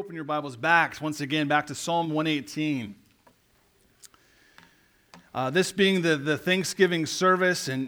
open your Bibles back, once again, back to Psalm 118. This being the Thanksgiving service, and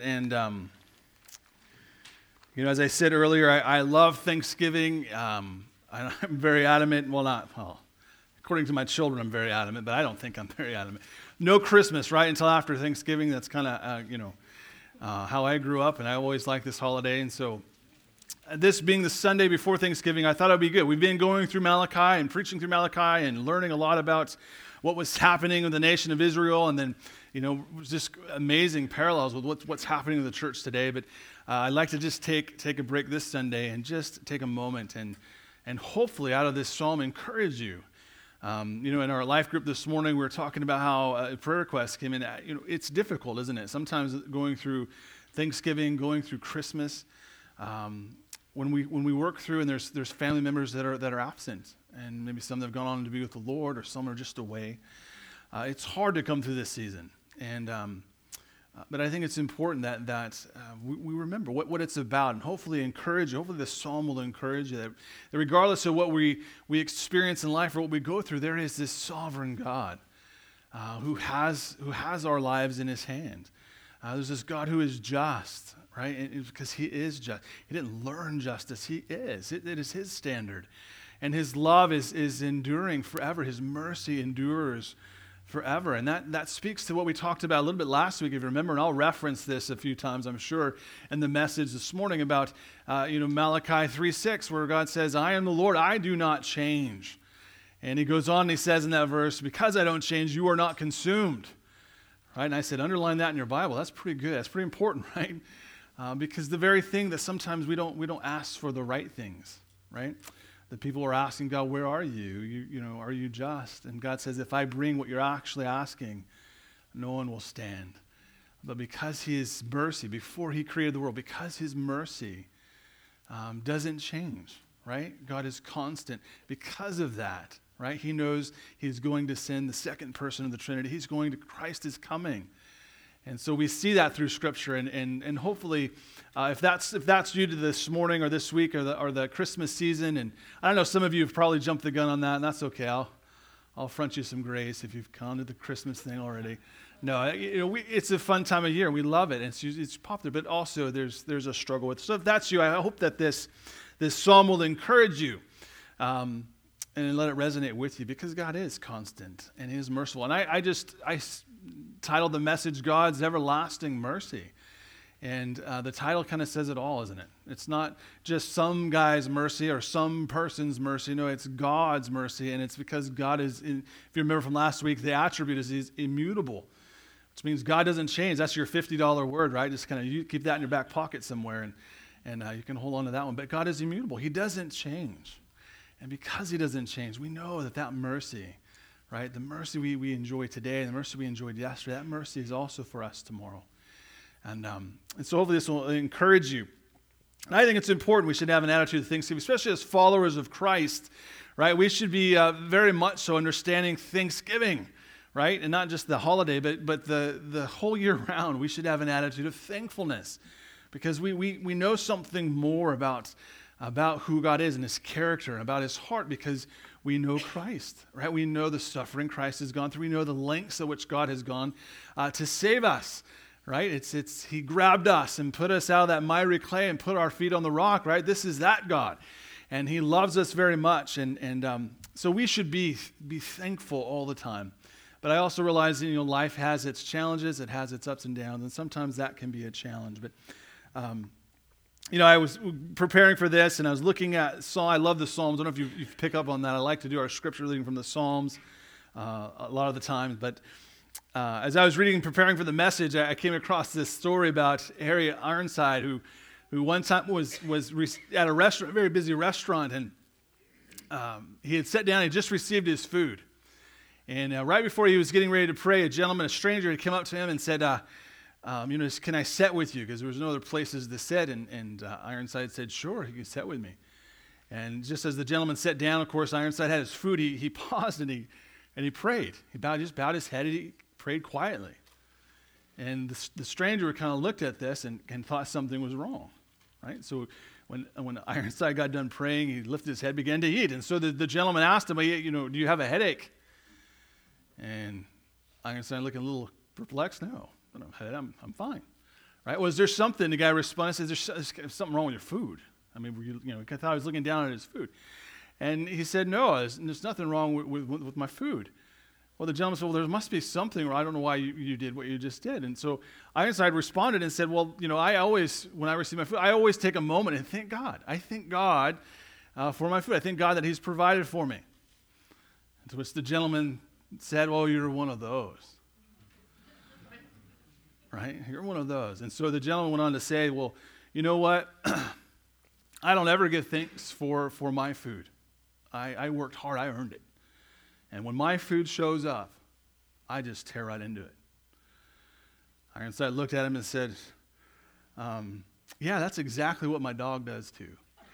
as I said earlier, I love Thanksgiving. I'm very adamant, according to my children, I'm very adamant, but I don't think I'm very adamant. No Christmas, right, until after Thanksgiving. That's kind of, how I grew up, and I always liked this holiday, and so this being the Sunday before Thanksgiving, I thought it would be good. We've been going through Malachi and preaching through Malachi and learning a lot about what was happening with the nation of Israel, and then, just amazing parallels with what's happening in the church today. But I'd like to just take a break this Sunday and just take a moment and hopefully out of this psalm encourage you. In our life group this morning, we were talking about how a prayer request came in. It's difficult, isn't it? Sometimes going through Thanksgiving, going through Christmas, when we work through and there's family members that are absent, and maybe some that have gone on to be with the Lord, or some are just away. It's hard to come through this season, and but I think it's important that we remember what it's about, and hopefully encourage you. Hopefully this psalm will encourage you that regardless of what we experience in life or what we go through, there is this sovereign God who has our lives in His hand. There's this God who is just. Right? And because He is just. He didn't learn justice. He is. It is His standard. And His love is enduring forever. His mercy endures forever. And that speaks to what we talked about a little bit last week, if you remember. And I'll reference this a few times, I'm sure, in the message this morning about, Malachi 3:6, where God says, I am the Lord, I do not change. And He goes on and He says in that verse, because I don't change, you are not consumed. Right? And I said, underline that in your Bible. That's pretty good. That's pretty important, right? Because the very thing that sometimes we don't ask for the right things, right? The people are asking God, where are you? Are you just? And God says, if I bring what you're actually asking, no one will stand. But because His mercy, before He created the world, because His mercy doesn't change, right? God is constant. Because of that, right? He knows He's going to send the second person of the Trinity. Christ is coming. And so we see that through Scripture, and hopefully, if that's you to this morning or this week or the Christmas season, and I know some of you have probably jumped the gun on that, and that's okay. I'll front you some grace if you've gone to the Christmas thing already. No, it's a fun time of year. We love it. It's popular, but also there's a struggle with it. So if that's you, I hope that this psalm will encourage you. And let it resonate with you, because God is constant and He is merciful. And I titled the message, God's Everlasting Mercy. And the title kind of says it all, isn't it? It's not just some guy's mercy or some person's mercy. No, it's God's mercy. And it's because God is, if you remember from last week, the attribute is He's immutable, which means God doesn't change. That's your $50 word, right? Just kind of you keep that in your back pocket somewhere, and you can hold on to that one. But God is immutable. He doesn't change. And because He doesn't change, we know that mercy, right? The mercy we enjoy today, the mercy we enjoyed yesterday, that mercy is also for us tomorrow. And so hopefully this will encourage you. And I think it's important we should have an attitude of Thanksgiving, especially as followers of Christ, right? We should be very much so understanding Thanksgiving, right? And not just the holiday, but the whole year round, we should have an attitude of thankfulness, because we know something more about who God is and His character and about His heart, because we know Christ, right? We know the suffering Christ has gone through. We know the lengths at which God has gone to save us, right? He grabbed us and put us out of that miry clay and put our feet on the rock, right? This is that God, and He loves us very much, and so we should be thankful all the time. But I also realize that life has its challenges, it has its ups and downs, and sometimes that can be a challenge. But I was preparing for this, and I was looking at Psalm. I love the Psalms. I don't know if you pick up on that. I like to do our scripture reading from the Psalms a lot of the time. But as I was reading and preparing for the message, I came across this story about Harry Ironside, who one time was at a restaurant, a very busy restaurant, and he had sat down and just received his food. And right before he was getting ready to pray, a stranger, had come up to him and said, can I sit with you? Because there was no other places to sit. And Ironside said, sure, you can sit with me. And just as the gentleman sat down, of course, Ironside had his food. He paused and he prayed. He bowed his head and he prayed quietly. And the stranger kind of looked at this and thought something was wrong, right? So when Ironside got done praying, he lifted his head, began to eat. And so the gentleman asked him, do you have a headache? And Ironside looking a little perplexed. No, I'm fine. Right? Was there something? The guy responded, says, there's something wrong with your food. I mean, I thought he was looking down at his food. And he said, no, there's nothing wrong with my food. Well, the gentleman said, well, there must be something, or I don't know why you did what you just did. And so Ironside responded and said, well, I always, when I receive my food, I always take a moment and thank God. I thank God for my food. I thank God that he's provided for me. And to which the gentleman said, well, you're one of those. Right? You're one of those. And so the gentleman went on to say, well, you know what? I don't ever give thanks for my food. I worked hard. I earned it. And when my food shows up, I just tear right into it. Ironside looked at him and said, yeah, that's exactly what my dog does too.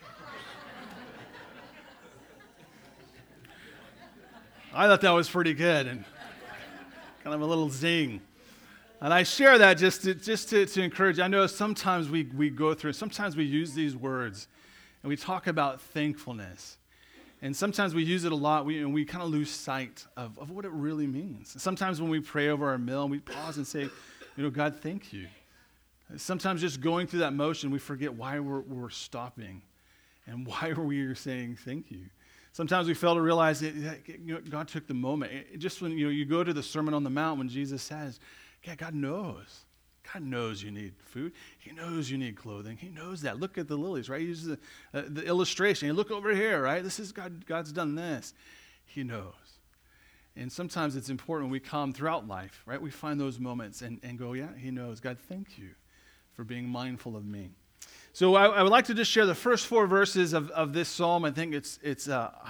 I thought that was pretty good and kind of a little zing. And I share that just to encourage. I know sometimes we go through, sometimes we use these words and we talk about thankfulness. And sometimes we use it a lot, we kind of lose sight of what it really means. Sometimes when we pray over our meal, we pause and say, God, thank you. Sometimes just going through that motion, we forget why we're stopping and why we're saying thank you. Sometimes we fail to realize that God took the moment. Just when you go to the Sermon on the Mount, when Jesus says, yeah, God knows. God knows you need food. He knows you need clothing. He knows that. Look at the lilies, right? He uses the illustration. You look over here, right? This is God. God's done this. He knows. And sometimes it's important when we come throughout life, right? We find those moments and go, yeah, he knows. God, thank you for being mindful of me. So I would like to just share the first 4 verses of this psalm. I think it's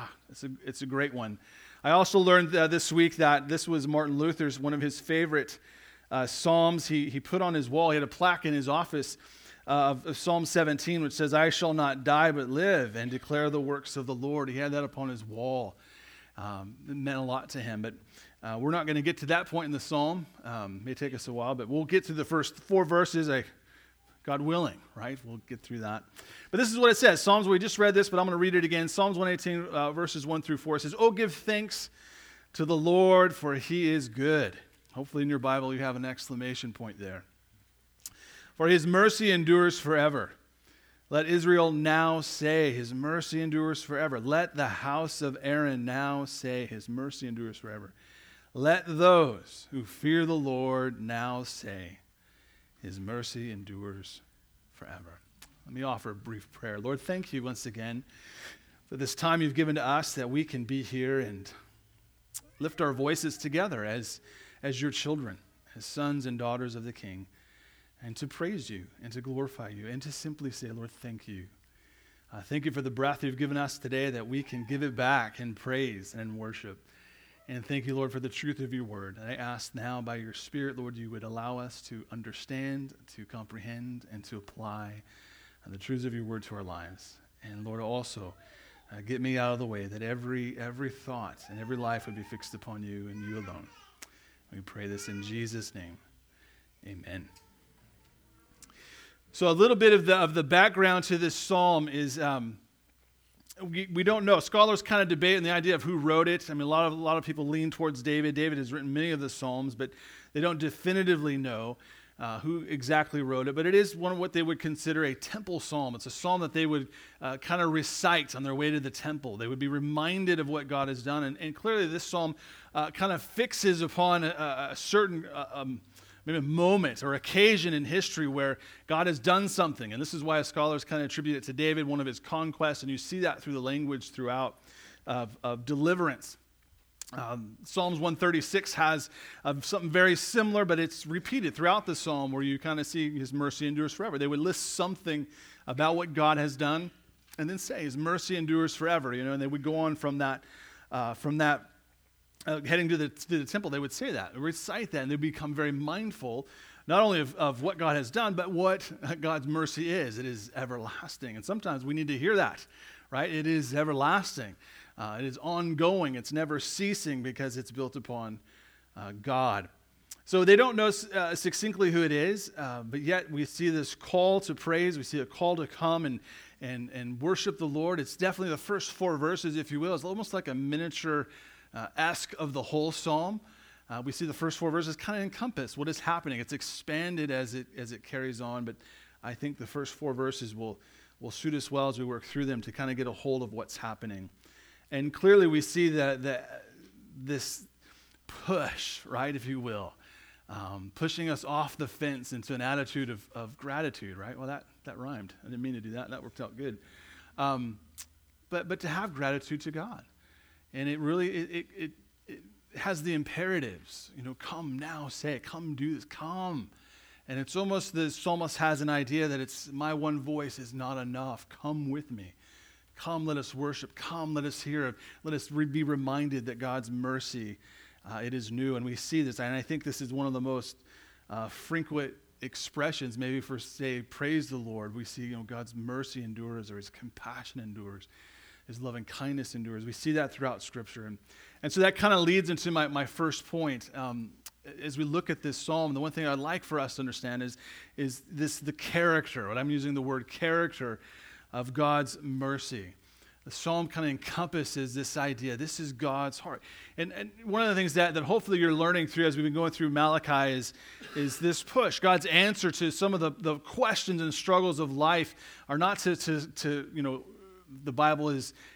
a great one. I also learned this week that this was Martin Luther's, one of his favorite Psalms. He put on his wall, he had a plaque in his office of Psalm 17, which says, I shall not die but live and declare the works of the Lord. He had that upon his wall. It meant a lot to him, but we're not going to get to that point in the psalm. It may take us a while, but we'll get to the first 4 verses, God willing, right? We'll get through that. But this is what it says. Psalms, we just read this, but I'm going to read it again. Psalms 118, verses 1 through 4. It says, oh, give thanks to the Lord, for he is good. Hopefully in your Bible you have an exclamation point there. For his mercy endures forever. Let Israel now say, his mercy endures forever. Let the house of Aaron now say, his mercy endures forever. Let those who fear the Lord now say, his mercy endures forever. Let me offer a brief prayer. Lord, thank you once again for this time you've given to us that we can be here and lift our voices together as your children, as sons and daughters of the King, and to praise you and to glorify you and to simply say, Lord, thank you. Thank you for the breath you've given us today that we can give it back in praise and in worship. And thank you, Lord, for the truth of your word. And I ask now by your Spirit, Lord, you would allow us to understand, to comprehend, and to apply the truths of your word to our lives. And Lord, also get me out of the way that every thought and every life would be fixed upon you and you alone. We pray this in Jesus' name. Amen. So a little bit of the background to this psalm is we don't know. Scholars kind of debate on the idea of who wrote it. I mean, a lot of people lean towards David. David has written many of the psalms, but they don't definitively know who exactly wrote it. But it is one of what they would consider a temple psalm. It's a psalm that they would kind of recite on their way to the temple. They would be reminded of what God has done. And clearly this psalm kind of fixes upon a certain maybe a moment or occasion in history where God has done something. And this is why scholars kind of attribute it to David, one of his conquests. And you see that through the language throughout of deliverance. Psalms 136 has something very similar, but it's repeated throughout the psalm where you kind of see his mercy endures forever. They would list something about what God has done and then say his mercy endures forever, and they would go on from that heading to the temple. They would say that, recite that, and they'd become very mindful not only of what God has done, but what God's mercy is. It is everlasting. And sometimes we need to hear that, right? It is everlasting. It is ongoing. It's never ceasing because it's built upon God. So they don't know succinctly who it is, but yet we see this call to praise. We see a call to come and worship the Lord. It's definitely the first 4 verses, if you will. It's almost like a miniature esque of the whole psalm. We see the first 4 verses kind of encompass what is happening. It's expanded as it carries on, but I think the first 4 verses will suit us well as we work through them to kind of get a hold of what's happening. And clearly we see that this push, right, if you will, pushing us off the fence into an attitude of gratitude, right? Well, that rhymed. I didn't mean to do that. That worked out good. But to have gratitude to God. And it really, it has the imperatives, come now, say it, come do this, come. And it's almost, the psalmist has an idea that it's my one voice is not enough. Come with me. Come, let us worship. Come, let us hear. Let us be reminded that God's mercy, it is new. And we see this, and I think this is one of the most frequent expressions, maybe for, say, praise the Lord. We see, God's mercy endures, or his compassion endures. His loving kindness endures. We see that throughout Scripture. And so that kind of leads into my first point. As we look at this psalm, the one thing I'd like for us to understand is the character, what I'm using the word character, of God's mercy. The psalm kind of encompasses this idea. This is God's heart. And one of the things that hopefully you're learning through as we've been going through Malachi is this push. God's answer to some of the questions and struggles of life are not to the Bible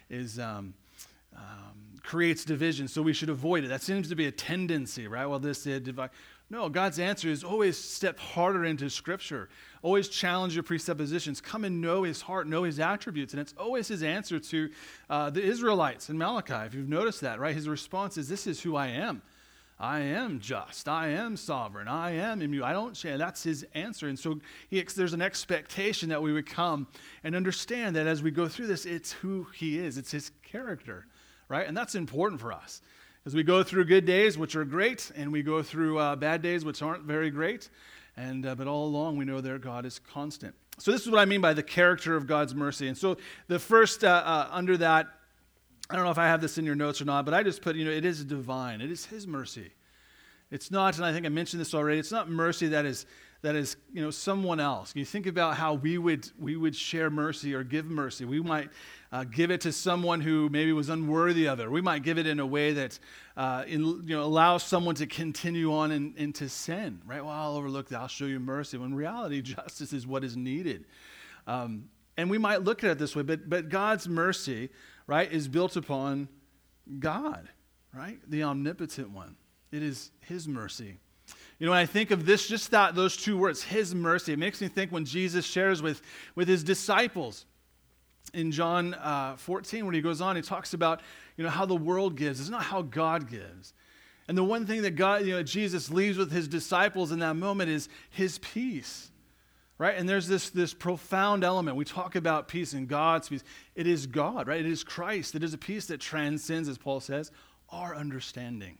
creates division, so we should avoid it. That seems to be a tendency, right? Well, this divide. No, God's answer is always step harder into Scripture. Always challenge your presuppositions. Come and know his heart, know his attributes. And it's always his answer to the Israelites in Malachi. If you've noticed that, right? His response is, this is who I am. I am just. I am sovereign. I am immune. I don't change. That's his answer. And so there's an expectation that we would come and understand that as we go through this, it's who he is. It's his character, right? And that's important for us. As we go through good days, which are great, and we go through bad days, which aren't very great, but all along we know that God is constant. So this is what I mean by the character of God's mercy. And so the first under that, I don't know if I have this in your notes or not, but I just put, it is divine. It is his mercy. It's not, and I think I mentioned this already, it's not mercy that is someone else. You think about how we would share mercy or give mercy. We might give it to someone who maybe was unworthy of it. Or we might give it in a way that allows someone to continue on into sin. Right? Well, I'll overlook that. I'll show you mercy. When in reality, justice is what is needed. And we might look at it this way, but God's mercy, right, is built upon God, right? The omnipotent one. It is his mercy. When I think of this, just those 2 words, his mercy, it makes me think when Jesus shares with his disciples in John 14, when he goes on, he talks about, how the world gives. It's not how God gives. And the one thing that Jesus leaves with his disciples in that moment is his peace, right? And there's this profound element. We talk about peace and God's peace. It is God, right? It is Christ. It is a peace that transcends, as Paul says, our understanding.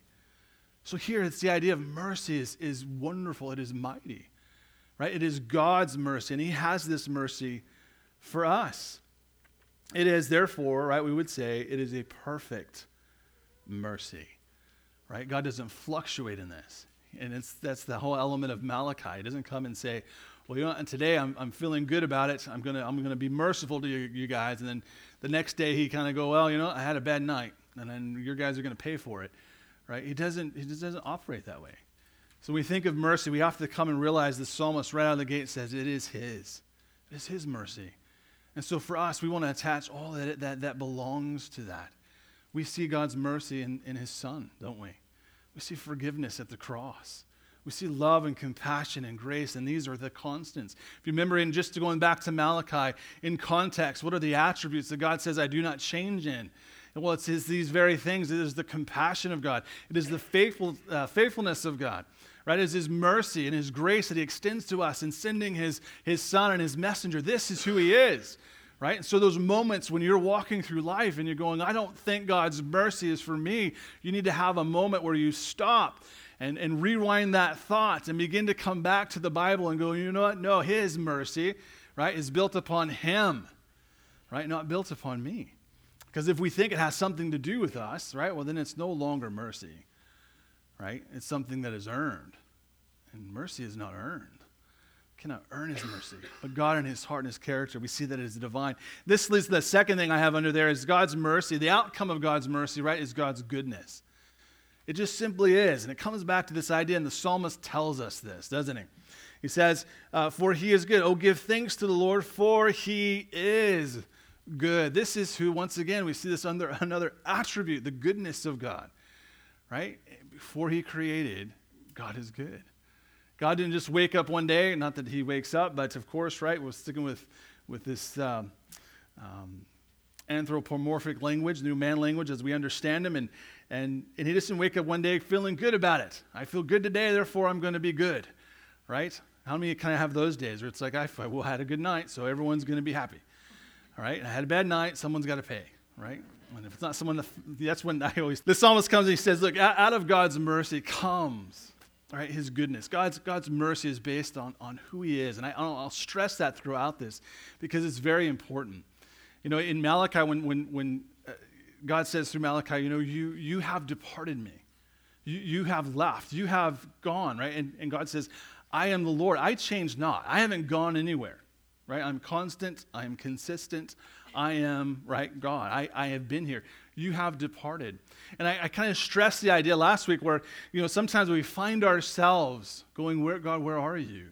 So here it's the idea of mercy is wonderful. It is mighty, right? It is God's mercy, and he has this mercy for us. It is, therefore, right, we would say it is a perfect mercy, right? God doesn't fluctuate in this. And that's the whole element of Malachi. He doesn't come and say, well, and today I'm feeling good about it. I'm gonna be merciful to you guys. And then the next day he kind of go, well, I had a bad night, and then your guys are going to pay for it. Right? He just doesn't operate that way. So when we think of mercy, we have to come and realize the psalmist right out of the gate says it is his. It is his mercy. And so for us, we want to attach all that belongs to that. We see God's mercy in his Son, don't we? We see forgiveness at the cross. We see love and compassion and grace, and these are the constants. If you remember, just going back to Malachi, in context, what are the attributes that God says I do not change in? Well, it's these very things. It is the compassion of God. It is the faithfulness of God, right? It is his mercy and his grace that he extends to us in sending his Son and his messenger. This is who he is, right? And so those moments when you're walking through life and you're going, I don't think God's mercy is for me, you need to have a moment where you stop and rewind that thought and begin to come back to the Bible and go, you know what? No, his mercy, right, is built upon him, right? Not built upon me. Because if we think it has something to do with us, right, well, then it's no longer mercy, right? It's something that is earned. And mercy is not earned. cannot earn his mercy. But God in his heart and his character, we see that it is divine. This leads to the second thing I have under there is God's mercy. The outcome of God's mercy, right, is God's goodness. It just simply is. And it comes back to this idea, and the psalmist tells us this, doesn't he? He says, for he is good. Oh, give thanks to the Lord, for he is good. This is who, once again, we see this under another attribute, the goodness of God, right? Before he created, God is good. God didn't just wake up one day, not that he wakes up, but of course, right, we're sticking with this anthropomorphic language, new man language as we understand him, and he doesn't wake up one day feeling good about it. I feel good today, therefore I'm going to be good, right? How many kind of have those days where it's like, I had a good night, so everyone's going to be happy, all right? I had a bad night, someone's got to pay, right? And if it's not someone, that's when the psalmist comes and he says, look, out of God's mercy comes, all right, his goodness. God's mercy is based on who he is, and I'll stress that throughout this because it's very important. You know, in Malachi, when God says through Malachi, you know, you have departed me. You have left. You have gone, right? And God says, I am the Lord. I change not. I haven't gone anywhere, right? I'm constant. I am consistent. I am, right, God. I have been here. You have departed. And I kind of stressed the idea last week where, you know, sometimes we find ourselves going, God, where are you?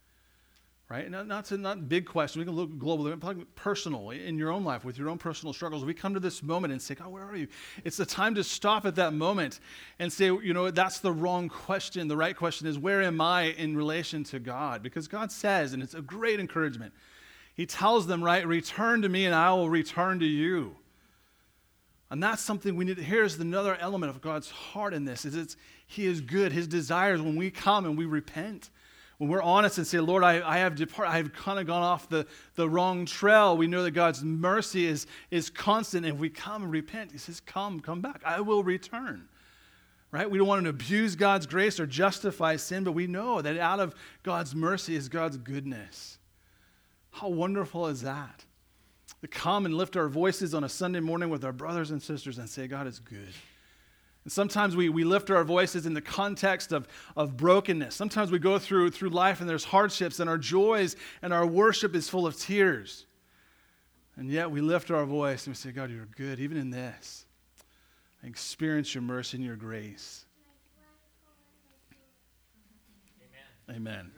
Right? Not big question. We can look globally, but personal, in your own life, with your own personal struggles. We come to this moment and say, God, where are you? It's the time to stop at that moment and say, you know, that's the wrong question. The right question is, where am I in relation to God? Because God says, and it's a great encouragement, he tells them, right, return to me and I will return to you. And that's something we need to hear is another element of God's heart in this, is he is good. His desires when we come and we repent, when we're honest and say, Lord, I have departed, I have kind of gone off the wrong trail, we know that God's mercy is constant. And if we come and repent, he says, come back. I will return. Right? We don't want to abuse God's grace or justify sin, but we know that out of God's mercy is God's goodness. How wonderful is that? To come and lift our voices on a Sunday morning with our brothers and sisters and say, God is good. And sometimes we lift our voices in the context of brokenness. Sometimes we go through life and there's hardships and our joys and our worship is full of tears. And yet we lift our voice and we say, God, you're good even in this. I experience your mercy and your grace. Amen.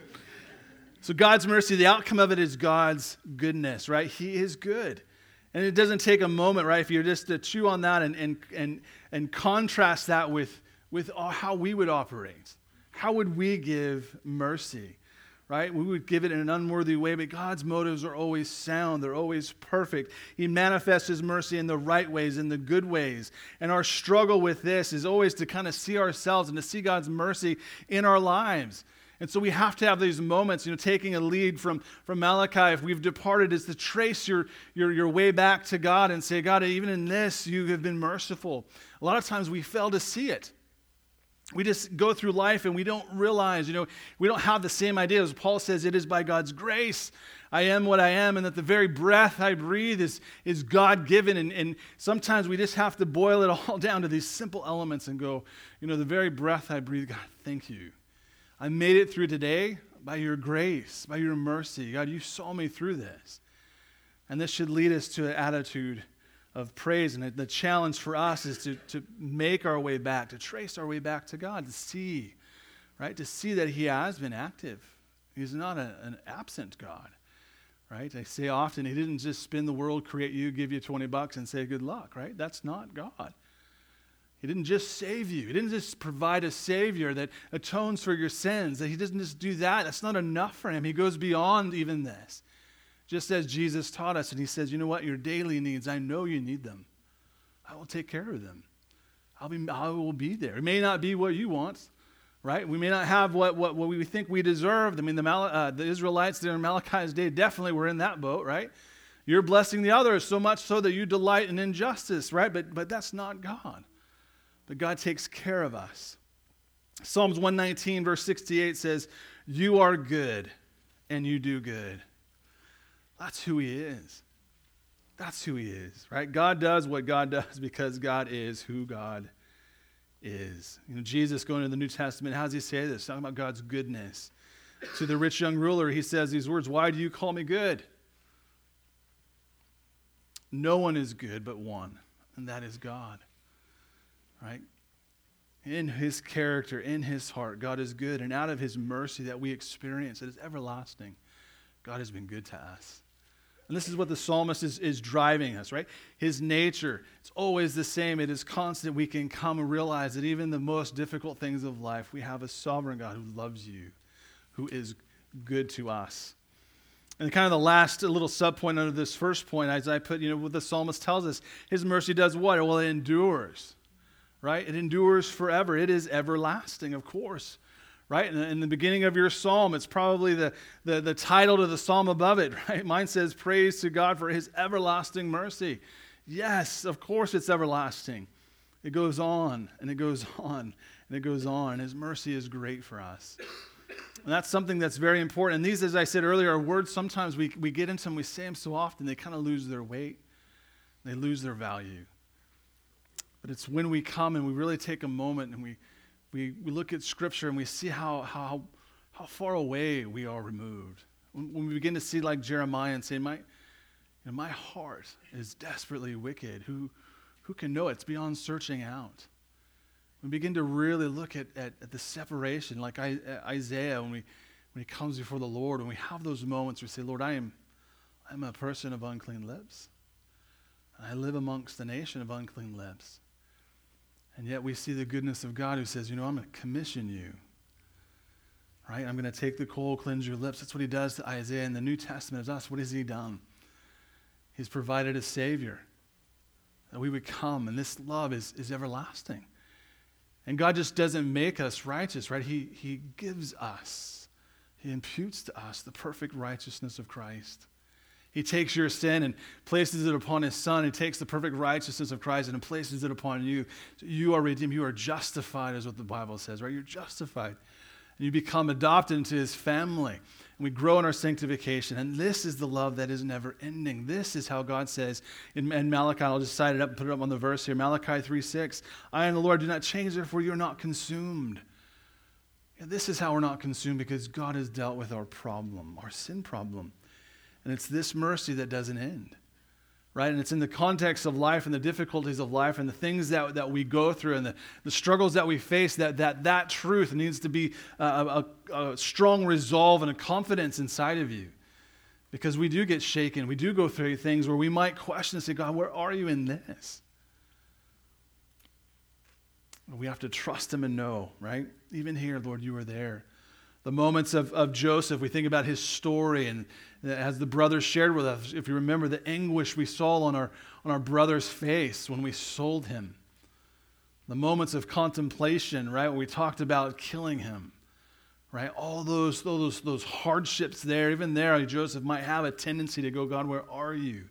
So God's mercy, the outcome of it is God's goodness, right? He is good. And it doesn't take a moment, right? If you're just to chew on that and contrast that with how we would operate. How would we give mercy, right? We would give it in an unworthy way, but God's motives are always sound. They're always perfect. He manifests his mercy in the right ways, in the good ways. And our struggle with this is always to kind of see ourselves and to see God's mercy in our lives. And so we have to have these moments, you know, taking a lead from Malachi. If we've departed, is to trace your way back to God and say, God, even in this, you have been merciful. A lot of times we fail to see it. We just go through life and we don't realize, you know, we don't have the same idea. As Paul says, it is by God's grace I am what I am, and that the very breath I breathe is God-given. And sometimes we just have to boil it all down to these simple elements and go, you know, the very breath I breathe, God, thank you. I made it through today by your grace, by your mercy. God, you saw me through this. And this should lead us to an attitude of praise. And the challenge for us is to make our way back, to trace our way back to God, to see, right? To see that he has been active. He's not an absent God, right? I say often, he didn't just spin the world, create you, give you $20 and say good luck, right? That's not God. He didn't just save you. He didn't just provide a Savior that atones for your sins. That he doesn't just do that. That's not enough for him. He goes beyond even this. Just as Jesus taught us, and he says, you know what? Your daily needs, I know you need them. I will take care of them. I will be there. It may not be what you want, right? We may not have what we think we deserve. I mean, the Israelites there in Malachi's day definitely were in that boat, right? You're blessing the others so much so that you delight in injustice, right? But that's not God. But God takes care of us. Psalms 119, verse 68 says, you are good and you do good. That's who he is. That's who he is, right? God does what God does because God is who God is. You know, Jesus going into the New Testament, how does he say this? Talking about God's goodness. To the rich young ruler, he says these words, "Why do you call me good?" No one is good but one, and that is God, right? In his character, in his heart, God is good. And out of his mercy that we experience, it is everlasting. God has been good to us. And this is what the psalmist is driving us, right? His nature, it's always the same. It is constant. We can come and realize that even the most difficult things of life, we have a sovereign God who loves you, who is good to us. And kind of the last little subpoint under this first point, as I put, what the psalmist tells us, his mercy does what? Well, it endures, right? It endures forever. It is everlasting, of course. Right? In the beginning of your psalm, it's probably the title to the psalm above it, right? Mine says, "Praise to God for his everlasting mercy." Yes, of course it's everlasting. It goes on, and it goes on, and it goes on. His mercy is great for us. And that's something that's very important. And these, as I said earlier, are words sometimes we get into them, we say them so often, they kind of lose their weight. They lose their value. But it's when we come and we really take a moment and we look at Scripture and we see how far away we are removed. When we begin to see like Jeremiah and say, my heart is desperately wicked. Who can know it? It's beyond searching out. We begin to really look at the separation, like Isaiah, when he comes before the Lord, when we have those moments, we say, "Lord, I'm a person of unclean lips. I live amongst the nation of unclean lips." And yet we see the goodness of God who says, I'm going to commission you. Right? I'm going to take the coal, cleanse your lips. That's what he does to Isaiah in the New Testament as us. What has he done? He's provided a Savior. That we would come, and this love is everlasting. And God just doesn't make us righteous, right? He gives us, he imputes to us the perfect righteousness of Christ. He takes your sin and places it upon his Son. He takes the perfect righteousness of Christ and places it upon you. So you are redeemed. You are justified, is what the Bible says, right? You're justified. And you become adopted into his family. And we grow in our sanctification. And this is the love that is never ending. This is how God says in Malachi, I'll just cite it up and put it up on the verse here. Malachi 3:6, "I am the Lord, do not change, therefore you are not consumed." And this is how we're not consumed, because God has dealt with our problem, our sin problem. And it's this mercy that doesn't end, right? And it's in the context of life and the difficulties of life and the things that we go through and the struggles that we face that truth needs to be a strong resolve and a confidence inside of you. Because we do get shaken. We do go through things where we might question and say, "God, where are you in this?" We have to trust him and know, right? Even here, Lord, you are there. The moments of Joseph, we think about his story, and as the brothers shared with us, if you remember the anguish we saw on our brother's face when we sold him. The moments of contemplation, right, when we talked about killing him, right? All those hardships there, even there, Joseph might have a tendency to go, "God, where are you?"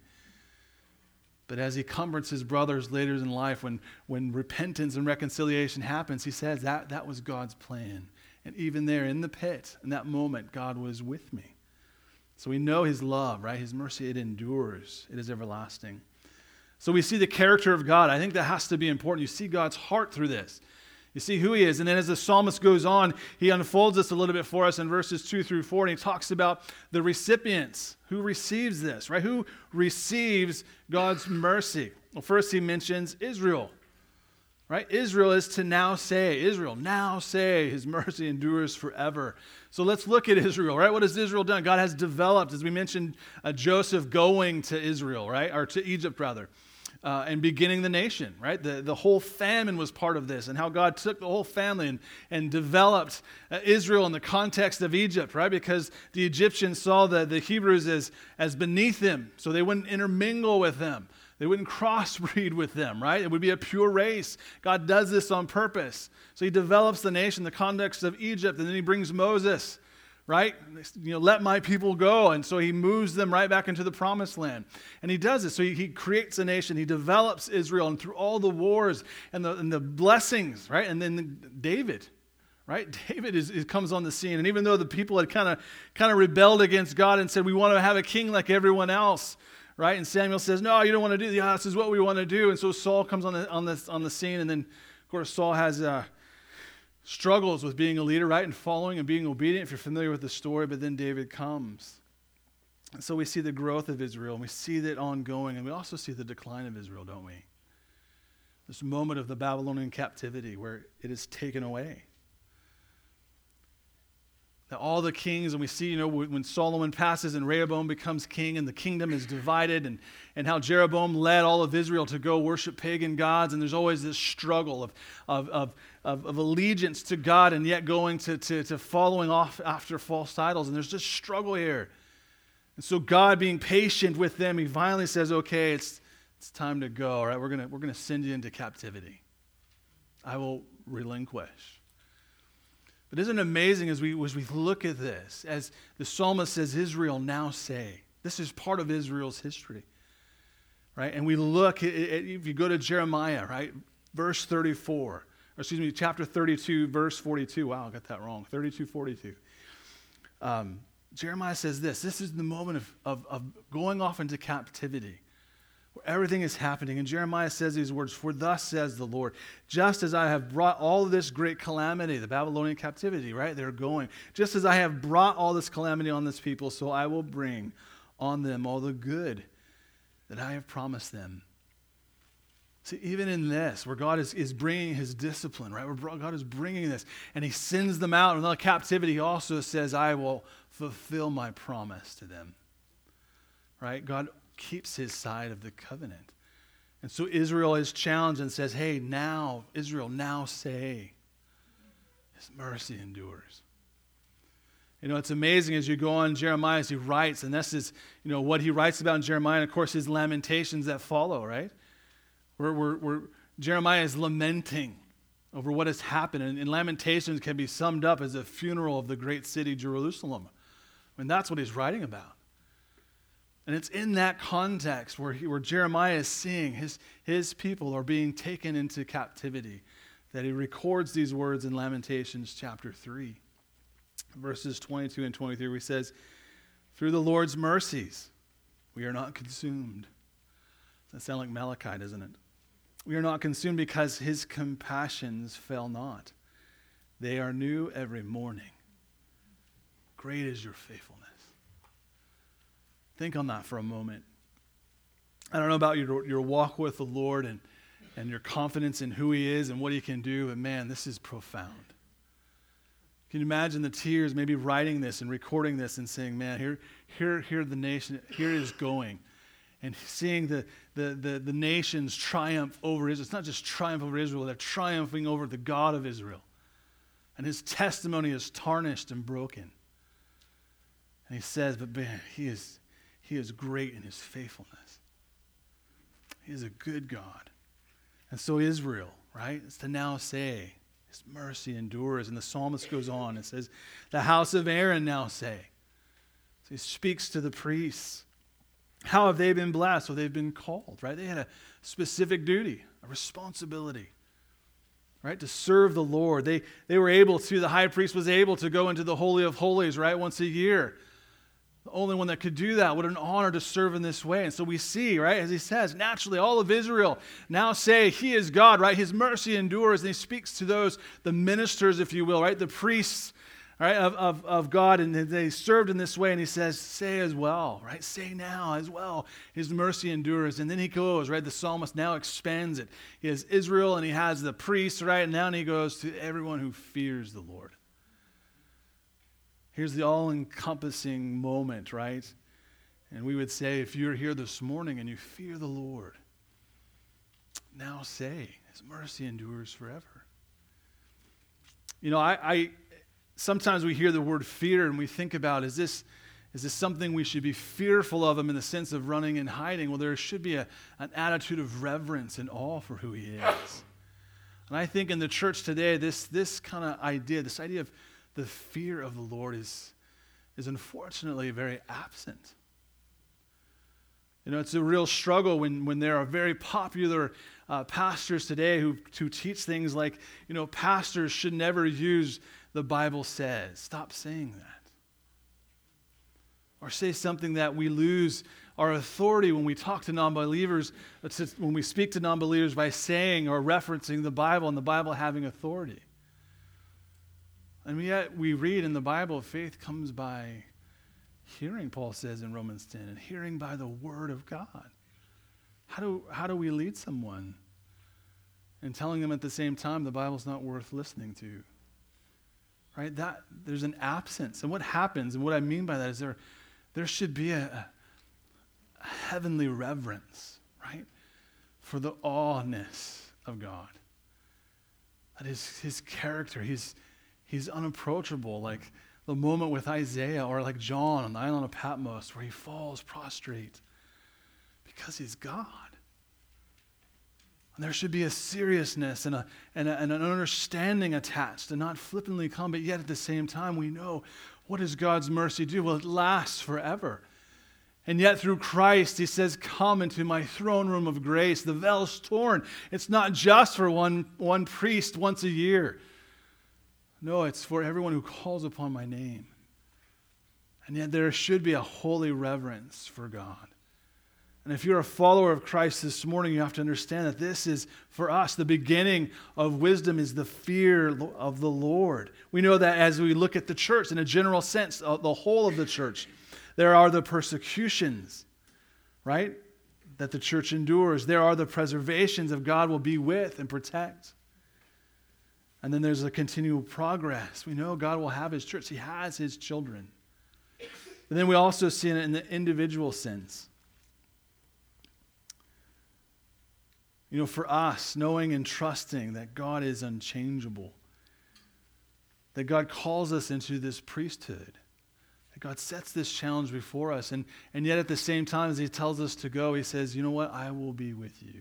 But as he comforts his brothers later in life, when repentance and reconciliation happens, he says that was God's plan. And even there in the pit, in that moment, God was with me. So we know his love, right? His mercy, it endures. It is everlasting. So we see the character of God. I think that has to be important. You see God's heart through this. You see who he is. And then as the psalmist goes on, he unfolds this a little bit for us in verses 2-4, and he talks about the recipients. Who receives this, right? Who receives God's mercy? Well, first he mentions Israel. Right? Israel is to now say, his mercy endures forever. So let's look at Israel, right? What has Israel done? God has developed, as we mentioned, Joseph going to Israel, right? Or to Egypt, rather, and beginning the nation, right? The whole famine was part of this, and how God took the whole family and developed Israel in the context of Egypt, right? Because the Egyptians saw the Hebrews as beneath them, so they wouldn't intermingle with them. They wouldn't crossbreed with them, right? It would be a pure race. God does this on purpose. So he develops the nation in the context of Egypt, and then he brings Moses, right? Let my people go. And so he moves them right back into the promised land. And he does this. So he creates a nation. He develops Israel, and through all the wars and the blessings, right? And then David, right? David comes on the scene. And even though the people had kind of rebelled against God and said, "We want to have a king like everyone else," right? And Samuel says, "No, you don't want to do that. This is what we want to do." And so Saul comes on the scene, and then, of course, Saul has struggles with being a leader, right, and following and being obedient, if you're familiar with the story, but then David comes. And so we see the growth of Israel, and we see that ongoing, and we also see the decline of Israel, don't we? This moment of the Babylonian captivity where it is taken away. That all the kings, and we see, when Solomon passes and Rehoboam becomes king and the kingdom is divided, and how Jeroboam led all of Israel to go worship pagan gods, and there's always this struggle of allegiance to God and yet going to following off after false idols, and there's just struggle here. And so God, being patient with them, he finally says, okay, it's time to go, all right? We're gonna send you into captivity. I will relinquish. But isn't it amazing as we look at this, as the psalmist says, Israel, now say. This is part of Israel's history, right? And we look, if you go to Jeremiah, right, chapter 32, verse 42. Wow, I got that wrong. 32:42. Jeremiah says this is the moment of going off into captivity, where everything is happening. And Jeremiah says these words, for thus says the Lord, just as I have brought all of this great calamity, the Babylonian captivity, right? They're going. Just as I have brought all this calamity on this people, so I will bring on them all the good that I have promised them. See, even in this, where God is bringing his discipline, right? Where God is bringing this, and he sends them out in the captivity, he also says, I will fulfill my promise to them, right? God keeps his side of the covenant. And so Israel is challenged and says, hey, now, Israel, now say, his mercy endures. It's amazing as you go on Jeremiah, as he writes, and this is, what he writes about in Jeremiah, and of course his lamentations that follow, right? Where Jeremiah is lamenting over what has happened. And Lamentations can be summed up as a funeral of the great city, Jerusalem. I mean, that's what he's writing about. And it's in that context where Jeremiah is seeing his people are being taken into captivity that he records these words in Lamentations chapter 3, verses 22 and 23, where he says, through the Lord's mercies, we are not consumed. That sounds like Malachi, doesn't it? We are not consumed because his compassions fail not. They are new every morning. Great is your faithfulness. Think on that for a moment. I don't know about your walk with the Lord and your confidence in who he is and what he can do, but man, this is profound. Can you imagine the tears, maybe writing this and recording this and saying, man, here the nation, here it is going. And seeing the nations triumph over Israel. It's not just triumph over Israel, they're triumphing over the God of Israel. And his testimony is tarnished and broken. And he says, but man, he is great in his faithfulness. He is a good God. And so Israel, right, is to now say, his mercy endures. And the psalmist goes on and says, the house of Aaron now say. So he speaks to the priests. How have they been blessed? Well, they've been called, right? They had a specific duty, a responsibility, right, to serve the Lord. They were able to, the high priest was able to go into the Holy of Holies, right, once a year. The only one that could do that. What an honor to serve in this way. And so we see, right, as he says, naturally all of Israel now say he is God, right? His mercy endures. And he speaks to those, the ministers, if you will, right, the priests, right, of God, and they served in this way, and he says, say as well, right, say now as well, his mercy endures. And then he goes, right, the psalmist now expands it. He has Israel, and he has the priests, right, and now he goes to everyone who fears the Lord. Here's the all-encompassing moment, right? And we would say, if you're here this morning and you fear the Lord, now say, his mercy endures forever. I sometimes we hear the word fear and we think about, is this something we should be fearful of him in the sense of running and hiding? Well, there should be an attitude of reverence and awe for who he is. And I think in the church today, this kind of idea, this idea of the fear of the Lord is unfortunately very absent. It's a real struggle when there are very popular pastors today who teach things like, pastors should never use the Bible says. Stop saying that. Or say something that we lose our authority when we talk to non-believers, when we speak to non-believers by saying or referencing the Bible and the Bible having authority. And yet we read in the Bible, faith comes by hearing, Paul says in Romans 10, and hearing by the word of God. How do we lead someone? And telling them at the same time the Bible's not worth listening to. Right? There's an absence. And what happens, and what I mean by that is there should be a heavenly reverence, right? For the awness of God. That is his character. He's unapproachable, like the moment with Isaiah or like John on the island of Patmos where he falls prostrate because he's God. And there should be a seriousness and an understanding attached and not flippantly come, but yet at the same time we know, what does God's mercy do? Well, it lasts forever. And yet through Christ, he says, come into my throne room of grace. The veil's torn. It's not just for one priest once a year. No, it's for everyone who calls upon my name. And yet there should be a holy reverence for God. And if you're a follower of Christ this morning, you have to understand that this is, for us, the beginning of wisdom is the fear of the Lord. We know that as we look at the church, in a general sense, the whole of the church, there are the persecutions, right, that the church endures. There are the preservations of God will be with and protect. And then there's a continual progress. We know God will have his church. He has his children. And then we also see it in the individual sense. You know, for us, knowing and trusting that God is unchangeable, that God calls us into this priesthood, that God sets this challenge before us, and yet at the same time as he tells us to go, he says, you know what, I will be with you.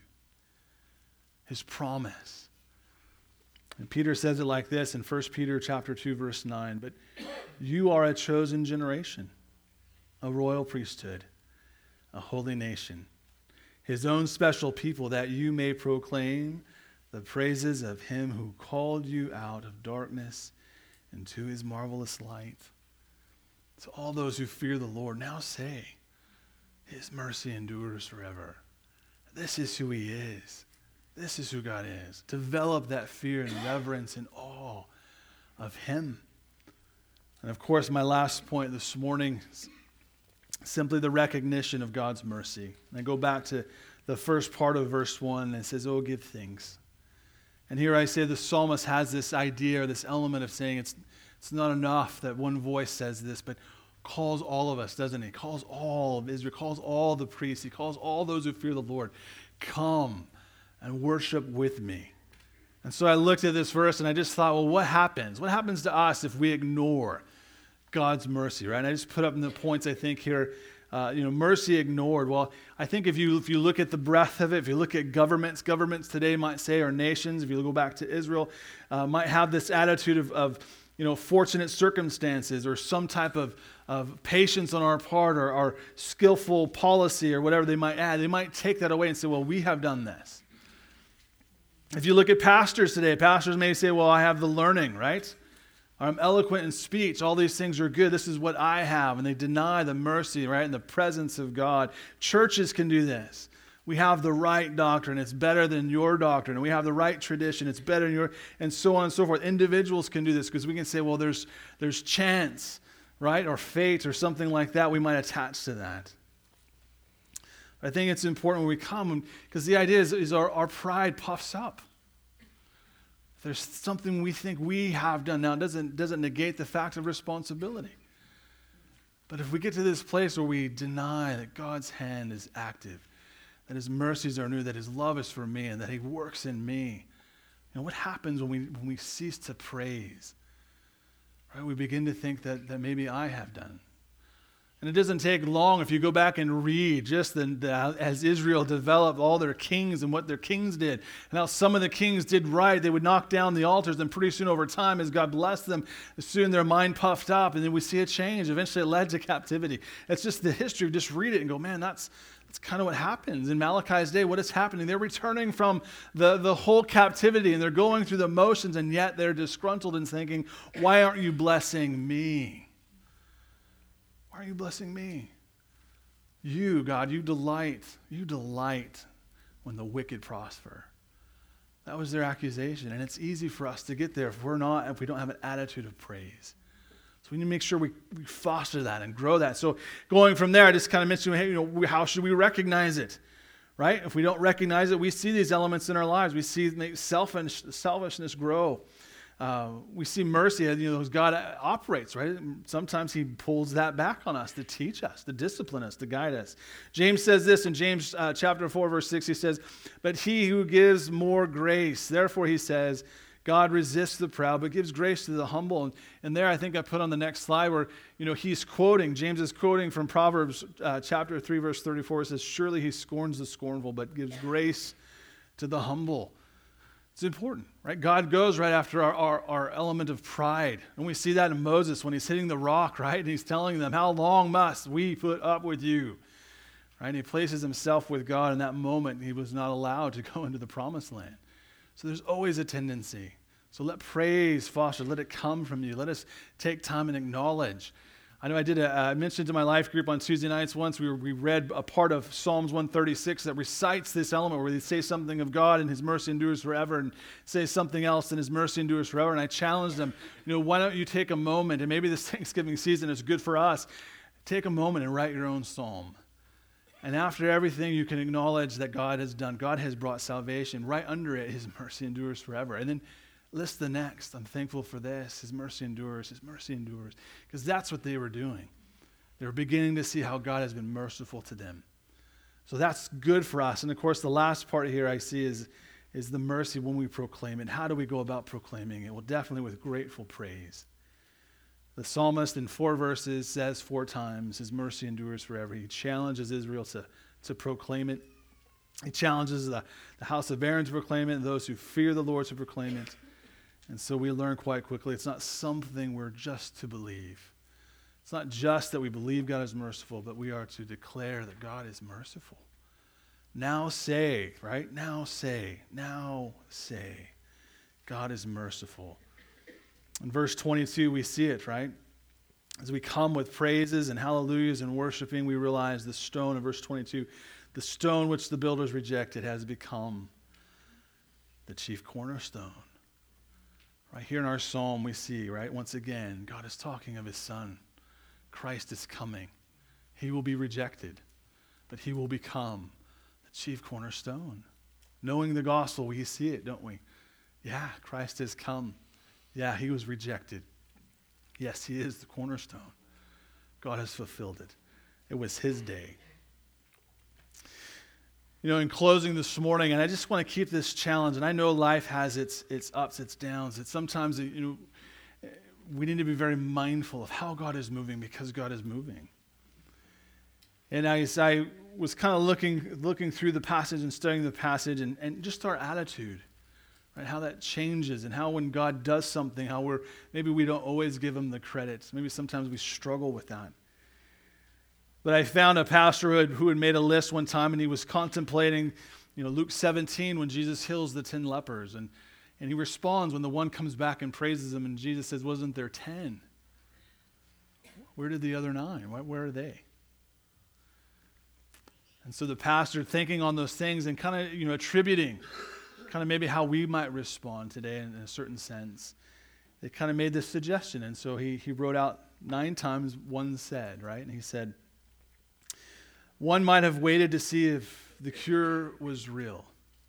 His promise. And Peter says it like this in 1 Peter chapter 2, verse 9, but you are a chosen generation, a royal priesthood, a holy nation, his own special people, that you may proclaim the praises of him who called you out of darkness into his marvelous light. To all those who fear the Lord, now say, his mercy endures forever. This is who he is. This is who God is. Develop that fear and reverence and awe of him. And of course, my last point this morning, simply the recognition of God's mercy. And I go back to the first part of verse 1, and it says, oh, give thanks. And here I say the psalmist has this idea or this element of saying it's not enough that one voice says this, but calls all of us, doesn't he? Calls all of Israel, calls all the priests, he calls all those who fear the Lord, come and worship with me. And so I looked at this verse and I just thought, well, what happens? What happens to us if we ignore God's mercy, right? And I just put up in the points I think here, mercy ignored. Well, I think if you look at the breadth of it, if you look at governments today might say, or nations, if you go back to Israel, might have this attitude of fortunate circumstances or some type of patience on our part or skillful policy or whatever they might add. They might take that away and say, well, we have done this. If you look at pastors today, pastors may say, well, I have the learning, right? I'm eloquent in speech. All these things are good. This is what I have. And they deny the mercy, right, and the presence of God. Churches can do this. We have the right doctrine. It's better than your doctrine. And we have the right tradition. It's better than your, and so on and so forth. Individuals can do this because we can say, well, there's chance, right, or fate or something like that. We might attach to that. I think it's important when we come, because the idea is our pride puffs up. If there's something we think we have done now, it doesn't negate the fact of responsibility. But if we get to this place where we deny that God's hand is active, that his mercies are new, that his love is for me, and that he works in me, what happens when we cease to praise? Right? We begin to think that maybe I have done. And it doesn't take long if you go back and read just as Israel developed all their kings and what their kings did. And how some of the kings did right. They would knock down the altars, and pretty soon over time, as God blessed them, soon their mind puffed up, and then we see a change. Eventually it led to captivity. It's just the history. Just read it and go, man, that's kind of what happens. In Malachi's day, what is happening? They're returning from the whole captivity, and they're going through the motions, and yet they're disgruntled and thinking, why aren't you blessing me? Why are you blessing me? You, God, you delight when the wicked prosper. That was their accusation. And it's easy for us to get there if we don't have an attitude of praise. So we need to make sure we foster that and grow that. So going from there, I just kind of mentioned, hey, how should we recognize it? Right? If we don't recognize it, we see these elements in our lives. We see selfishness grow. We see mercy as God operates, right? Sometimes he pulls that back on us to teach us, to discipline us, to guide us. James says this in James chapter 4, verse 6. He says, but he who gives more grace, therefore he says, God resists the proud, but gives grace to the humble. And there I think I put on the next slide where, James is quoting from Proverbs chapter 3, verse 34. It says, surely he scorns the scornful, but gives grace to the humble. It's important, right? God goes right after our element of pride. And we see that in Moses when he's hitting the rock, right? And he's telling them, how long must we put up with you? Right? And he places himself with God in that moment. He was not allowed to go into the promised land. So there's always a tendency. So let praise foster. Let it come from you. Let us take time and acknowledge. I know I mentioned to my life group on Tuesday nights once, we read a part of Psalms 136 that recites this element where they say something of God and his mercy endures forever and say something else and his mercy endures forever. And I challenged them, why don't you take a moment, and maybe this Thanksgiving season is good for us, take a moment and write your own psalm. And after everything, you can acknowledge that God has done. God has brought salvation. Right under it, his mercy endures forever. And then list the next. I'm thankful for this. His mercy endures. His mercy endures. Because that's what they were doing. They were beginning to see how God has been merciful to them. So that's good for us. And of course, the last part here I see is the mercy when we proclaim it. How do we go about proclaiming it? Well, definitely with grateful praise. The psalmist in 4 verses says 4 times, his mercy endures forever. He challenges Israel to proclaim it. He challenges the house of Aaron to proclaim it and those who fear the Lord to proclaim it. And so we learn quite quickly it's not something we're just to believe. It's not just that we believe God is merciful, but we are to declare that God is merciful. Now say, right? Now say, God is merciful. In verse 22, we see it, right? As we come with praises and hallelujahs and worshiping, we realize the stone, in verse 22, the stone which the builders rejected has become the chief cornerstone. Right here in our psalm, we see, right, once again, God is talking of his son. Christ is coming. He will be rejected, but he will become the chief cornerstone. Knowing the gospel, we see it, don't we? Yeah, Christ has come. Yeah, he was rejected. Yes, he is the cornerstone. God has fulfilled it. It was his day. In closing this morning, and I just want to keep this challenge, and I know life has its ups, its downs. It's sometimes, we need to be very mindful of how God is moving because God is moving. And as I was kind of looking through the passage and studying the passage and just our attitude, right? How that changes and how when God does something, how maybe we don't always give him the credit. Maybe sometimes we struggle with that. But I found a pastor who had made a list one time, and he was contemplating, Luke 17 when Jesus heals the 10 lepers. And he responds when the one comes back and praises him, and Jesus says, wasn't there 10? Where did the other 9? Where are they? And so the pastor, thinking on those things and kind of, attributing kind of maybe how we might respond today in a certain sense, they kind of made this suggestion. And so he wrote out 9 times one said, right? And he said, one might have waited to see if the cure was real.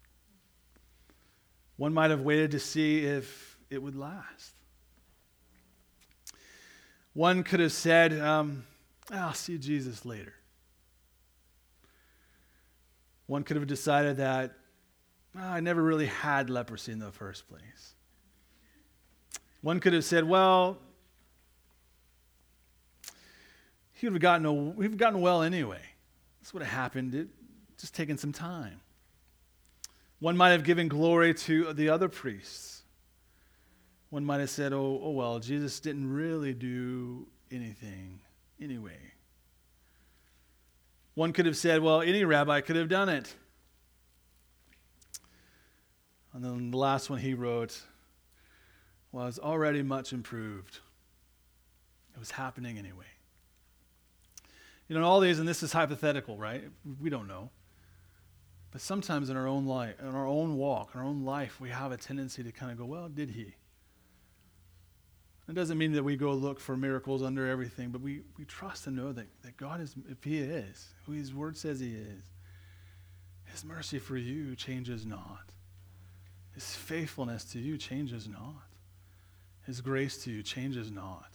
One might have waited to see if it would last. One could have said, I'll see Jesus later. One could have decided that I never really had leprosy in the first place. One could have said, well, he would have gotten well anyway. That's what happened. It just taken some time. One might have given glory to the other priests. One might have said, oh well, Jesus didn't really do anything anyway. One could have said, well, any rabbi could have done it. And then the last one he wrote was already much improved. It was happening anyway. All these, and this is hypothetical, right? We don't know. But sometimes in our own life, in our own walk, in our own life, we have a tendency to kind of go, well, did he? It doesn't mean that we go look for miracles under everything, but we trust and know that God is, if he is, who his word says he is, his mercy for you changes not. His faithfulness to you changes not. His grace to you changes not.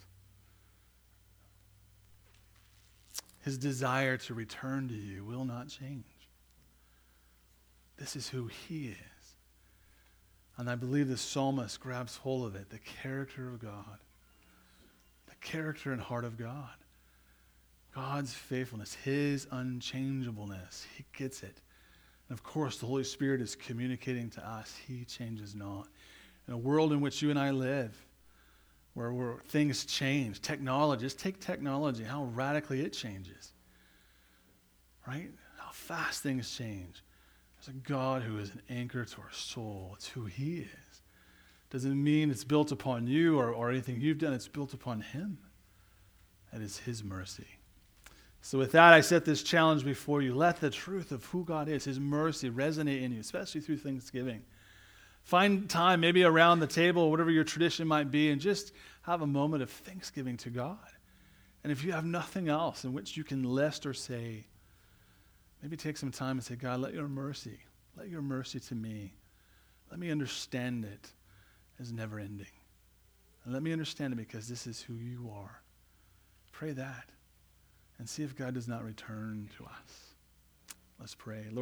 His desire to return to you will not change. This is who he is. And I believe the psalmist grabs hold of it, the character of God, the character and heart of God, God's faithfulness, his unchangeableness. He gets it. And of course, the Holy Spirit is communicating to us. He changes not. In a world in which you and I live, where things change, technology, just take technology, how radically it changes, right? How fast things change. There's a God who is an anchor to our soul. It's who he is. Doesn't mean it's built upon you or anything you've done. It's built upon him. That is his mercy. So with that, I set this challenge before you. Let the truth of who God is, his mercy, resonate in you, especially through Thanksgiving. Find time, maybe around the table, whatever your tradition might be, and just have a moment of thanksgiving to God. And if you have nothing else in which you can list or say, maybe take some time and say, God, let your mercy to me, let me understand it as never ending. And let me understand it because this is who you are. Pray that and see if God does not return to us. Let's pray. Lord,